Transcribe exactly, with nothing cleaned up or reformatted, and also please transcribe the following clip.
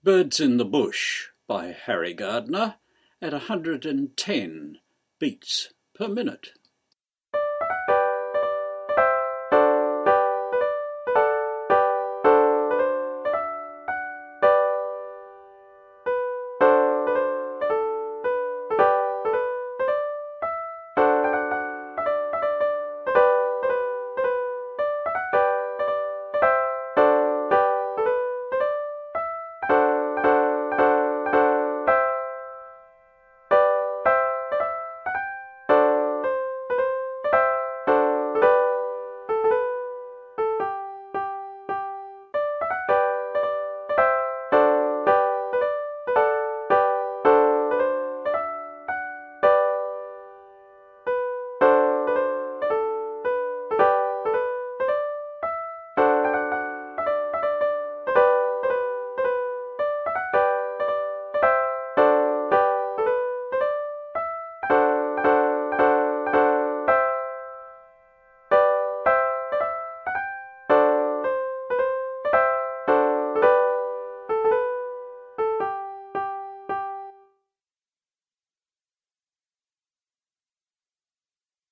Birds in the Bush by Harry Gardner at one hundred ten beats per minute.